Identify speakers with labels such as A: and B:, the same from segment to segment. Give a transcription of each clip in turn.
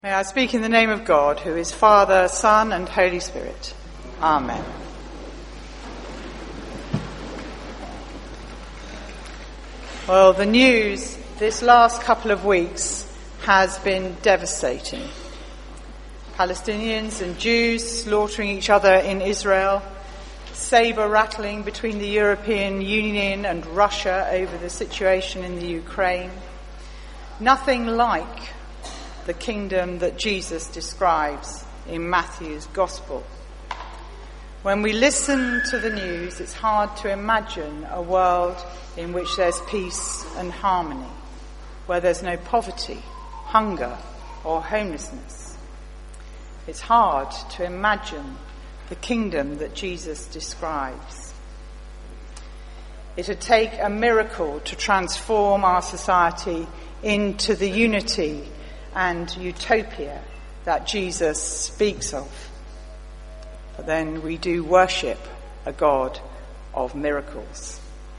A: May I speak in the name of God, who is Father, Son, and Holy Spirit. Amen. Well, the news this last couple of weeks has been devastating. Palestinians and Jews slaughtering each other in Israel, saber rattling between the European Union and Russia over the situation in the Ukraine. Nothing like the kingdom that Jesus describes in Matthew's Gospel. When we listen to the news, it's hard to imagine a world in which there's peace and harmony, where there's no poverty, hunger, or homelessness. It's hard to imagine the kingdom that Jesus describes. It'd take a miracle to transform our society into the unity and utopia that Jesus speaks of. But then we do worship a God of miracles.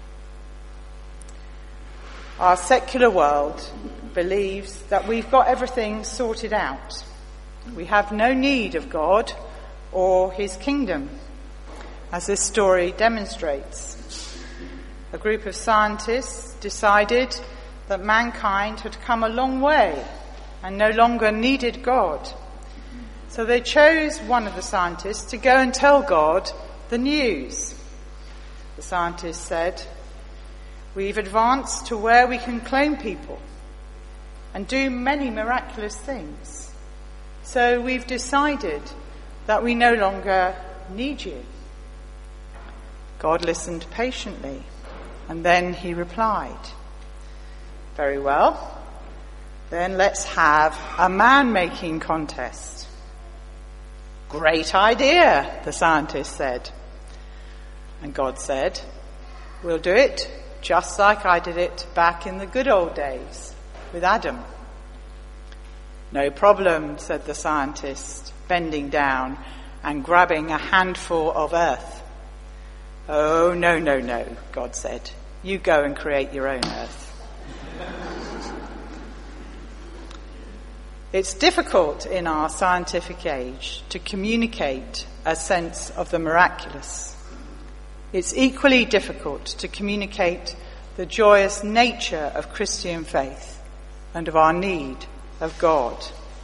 A: Our secular world believes that we've got everything sorted out. We have no need of God or his kingdom, as this story demonstrates. A group of scientists decided that mankind had come a long way and no longer needed God. So they chose one of the scientists to go and tell God the news. The scientist said, "We've advanced to where we can clone people and do many miraculous things. So we've decided that we no longer need you." God listened patiently, and then he replied, "Very well. Then let's have a man-making contest." "Great idea," the scientist said. And God said, "We'll do it just like I did it back in the good old days with Adam." "No problem," said the scientist, bending down and grabbing a handful of earth. "Oh, no, God said. You go and create your own earth." It's difficult in our scientific age to communicate a sense of the miraculous. It's equally difficult to communicate the joyous nature of Christian faith and of our need of God.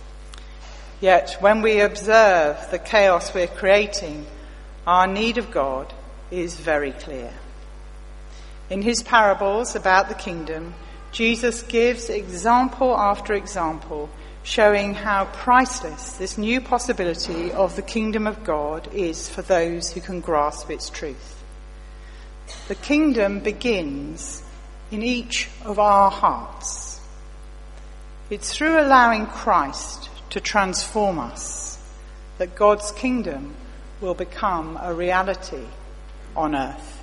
A: Yet when we observe the chaos we're creating, our need of God is very clear. In his parables about the kingdom, Jesus gives example after example, showing how priceless this new possibility of the kingdom of God is for those who can grasp its truth. The kingdom begins in each of our hearts. It's through allowing Christ to transform us that God's kingdom will become a reality on earth.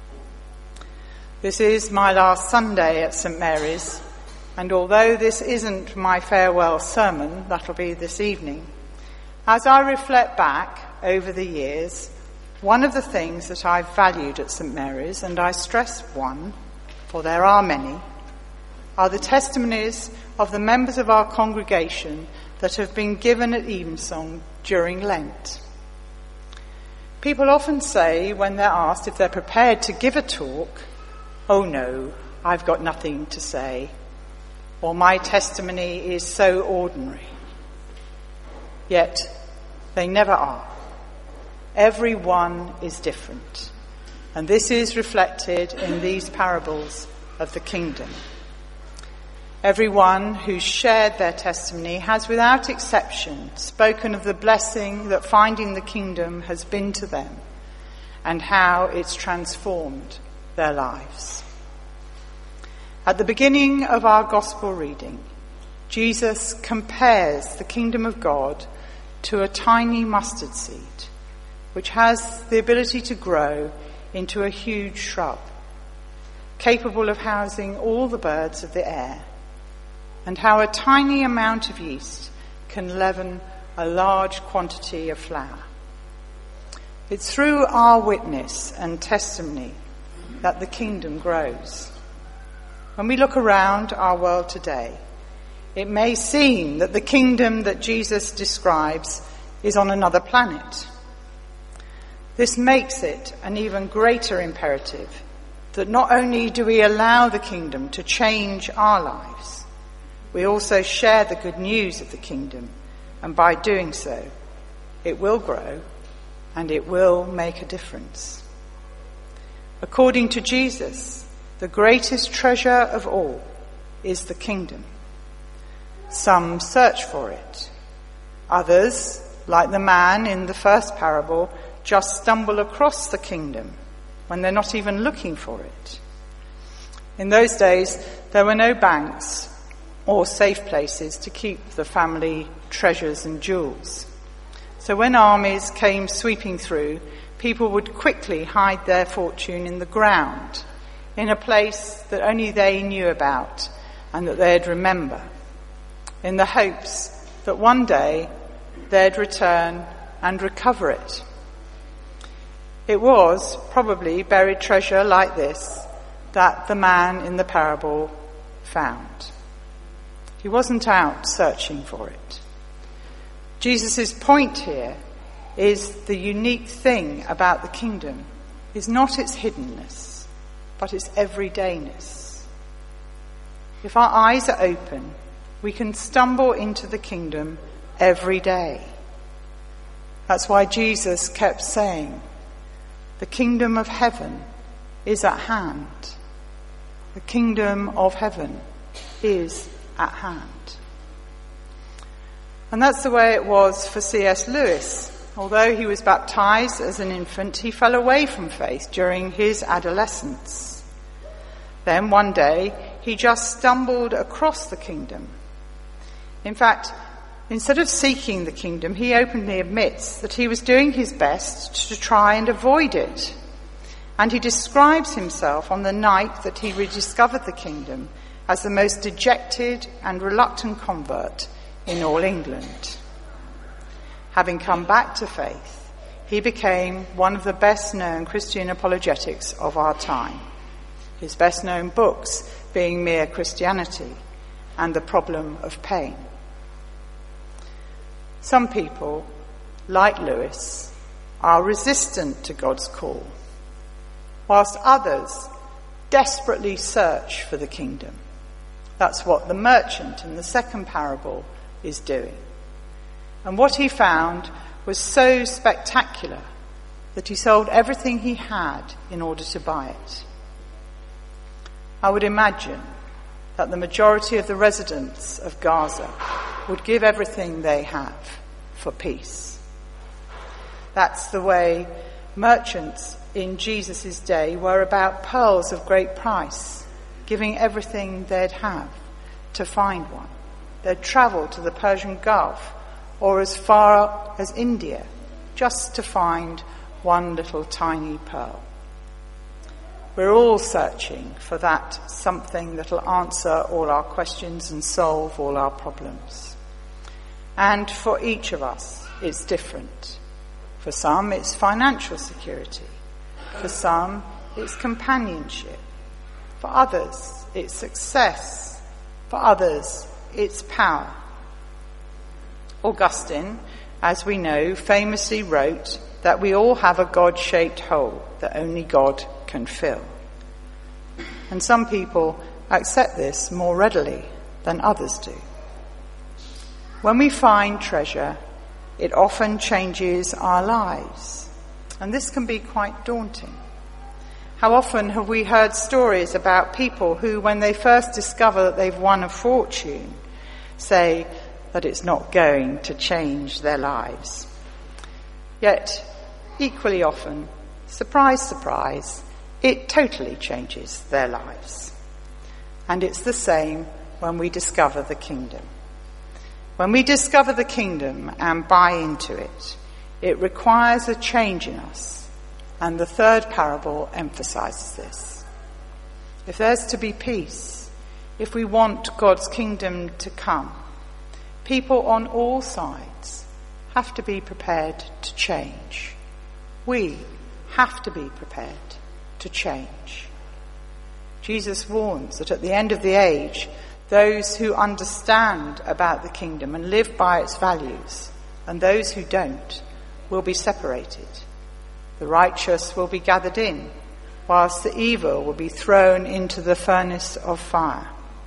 A: This is my last Sunday at St. Mary's. And although this isn't my farewell sermon, that'll be this evening, as I reflect back over the years, one of the things that I've valued at St. Mary's, and I stress one, for there are many, are the testimonies of the members of our congregation that have been given at Evensong during Lent. People often say, when they're asked if they're prepared to give a talk, "Oh no, I've got nothing to say," or "My testimony is so ordinary." Yet they never are. Every one is different. And this is reflected in these parables of the kingdom. Everyone who's shared their testimony has, without exception, spoken of the blessing that finding the kingdom has been to them and how it's transformed their lives. At the beginning of our gospel reading, Jesus compares the kingdom of God to a tiny mustard seed, which has the ability to grow into a huge shrub, capable of housing all the birds of the air, and how a tiny amount of yeast can leaven a large quantity of flour. It's through our witness and testimony that the kingdom grows. When we look around our world today, it may seem that the kingdom that Jesus describes is on another planet. This makes it an even greater imperative that not only do we allow the kingdom to change our lives, we also share the good news of the kingdom, and by doing so, it will grow and it will make a difference. According to Jesus, the greatest treasure of all is the kingdom. Some search for it. Others, like the man in the first parable, just stumble across the kingdom when they're not even looking for it. In those days, there were no banks or safe places to keep the family treasures and jewels. So when armies came sweeping through, people would quickly hide their fortune in the ground, in a place that only they knew about and that they'd remember, in the hopes that one day they'd return and recover it. It was probably buried treasure like this that the man in the parable found. He wasn't out searching for it. Jesus' point here is the unique thing about the kingdom is not its hiddenness, but its everydayness. If our eyes are open, we can stumble into the kingdom every day. That's why Jesus kept saying, the kingdom of heaven is at hand. The kingdom of heaven is at hand. And that's the way it was for C.S. Lewis. Although he was baptized as an infant, he fell away from faith during his adolescence. Then one day, he just stumbled across the kingdom. In fact, instead of seeking the kingdom, he openly admits that he was doing his best to try and avoid it. And he describes himself on the night that he rediscovered the kingdom as the most dejected and reluctant convert in all England. Having come back to faith, he became one of the best-known Christian apologetics of our time, his best-known books being Mere Christianity and The Problem of Pain. Some people, like Lewis, are resistant to God's call, whilst others desperately search for the kingdom. That's what the merchant in the second parable is doing. And what he found was so spectacular that he sold everything he had in order to buy it. I would imagine that the majority of the residents of Gaza would give everything they have for peace. That's the way merchants in Jesus' day were about pearls of great price, giving everything they'd have to find one. They'd travel to the Persian Gulf or as far as India just to find one little tiny pearl. We're all searching for that something that'll answer all our questions and solve all our problems. And for each of us, it's different. For some, it's financial security. For some, it's companionship. For others, it's success. For others, it's power. Augustine, as we know, famously wrote that we all have a God-shaped hole that only God can fill. And some people accept this more readily than others do. When we find treasure, it often changes our lives, and this can be quite daunting. How often have we heard stories about people who, when they first discover that they've won a fortune, say that it's not going to change their lives. Yet, equally often, surprise, surprise, it totally changes their lives. And it's the same when we discover the kingdom. When we discover the kingdom and buy into it, it requires a change in us. And the third parable emphasizes this. If there's to be peace, if we want God's kingdom to come, people on all sides have to be prepared to change. We have to be prepared to change. Jesus warns that at the end of the age, those who understand about the kingdom and live by its values, and those who don't will be separated. The righteous will be gathered in, whilst the evil will be thrown into the furnace of fire.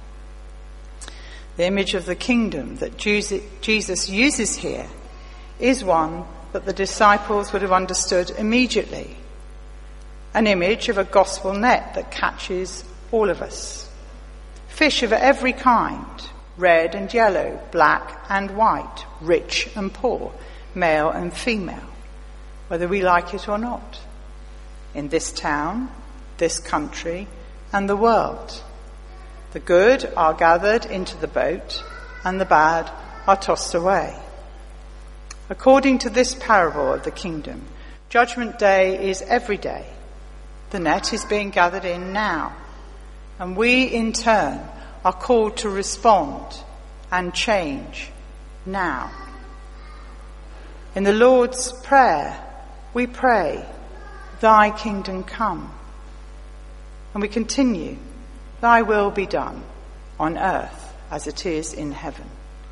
A: The image of the kingdom that Jesus uses here is one that the disciples would have understood immediately. An image of a gospel net that catches all of us. Fish of every kind, red and yellow, black and white, rich and poor, male and female, whether we like it or not, in this town, this country, and the world. The good are gathered into the boat, and the bad are tossed away. According to this parable of the kingdom, Judgment Day is every day. The net is being gathered in now, and we in turn are called to respond and change now. In the Lord's Prayer, we pray, "Thy kingdom come." And we continue, "Thy will be done on earth as it is in heaven."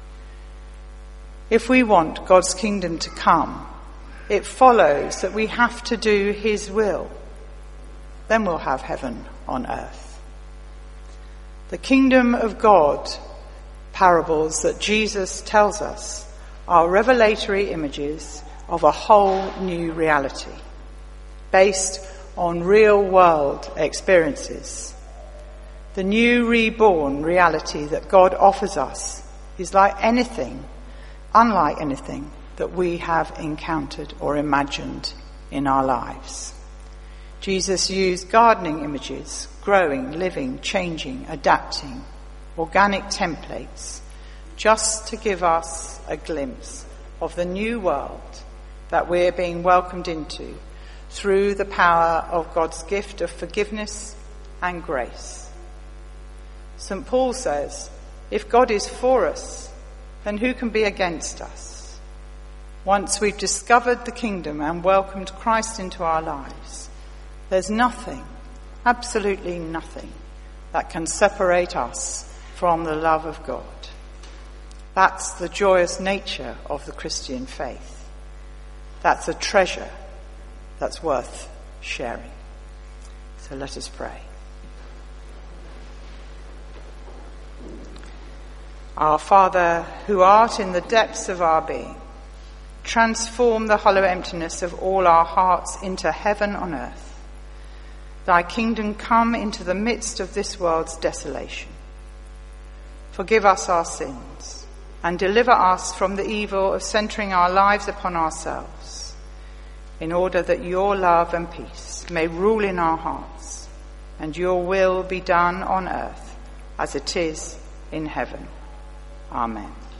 A: If we want God's kingdom to come, it follows that we have to do his will. Then we'll have heaven on earth. The kingdom of God parables that Jesus tells us are revelatory images of a whole new reality based on real world experiences. The new reborn reality that God offers us is unlike anything that we have encountered or imagined in our lives. Jesus used gardening images, growing, living, changing, adapting, organic templates, just to give us a glimpse of the new world that we're being welcomed into through the power of God's gift of forgiveness and grace. St. Paul says, if God is for us, then who can be against us? Once we've discovered the kingdom and welcomed Christ into our lives, there's nothing, absolutely nothing, that can separate us from the love of God. That's the joyous nature of the Christian faith. That's a treasure that's worth sharing. So let us pray. Our Father, who art in the depths of our being, transform the hollow emptiness of all our hearts into heaven on earth. Thy kingdom come into the midst of this world's desolation. Forgive us our sins and deliver us from the evil of centering our lives upon ourselves, in order that your love and peace may rule in our hearts and your will be done on earth as it is in heaven. Amen.